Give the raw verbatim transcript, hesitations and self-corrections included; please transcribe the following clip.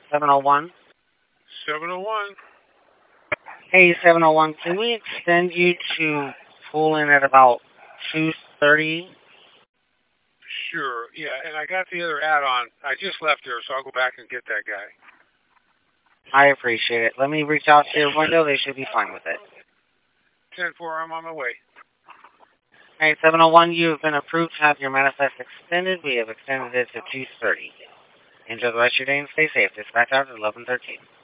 seven oh one. seven oh one. Hey, seven oh one, can we extend you to pull in at about two thirty? Sure. Yeah, and I got the other add-on. I just left there, so I'll go back and get that guy. I appreciate it. Let me reach out to your window. They should be fine with it. ten four, I'm on my way. Hey, seven oh one, you have been approved to have your manifest extended. We have extended it to two thirty. Enjoy the rest of your day and stay safe. Dispatch out at eleven thirteen.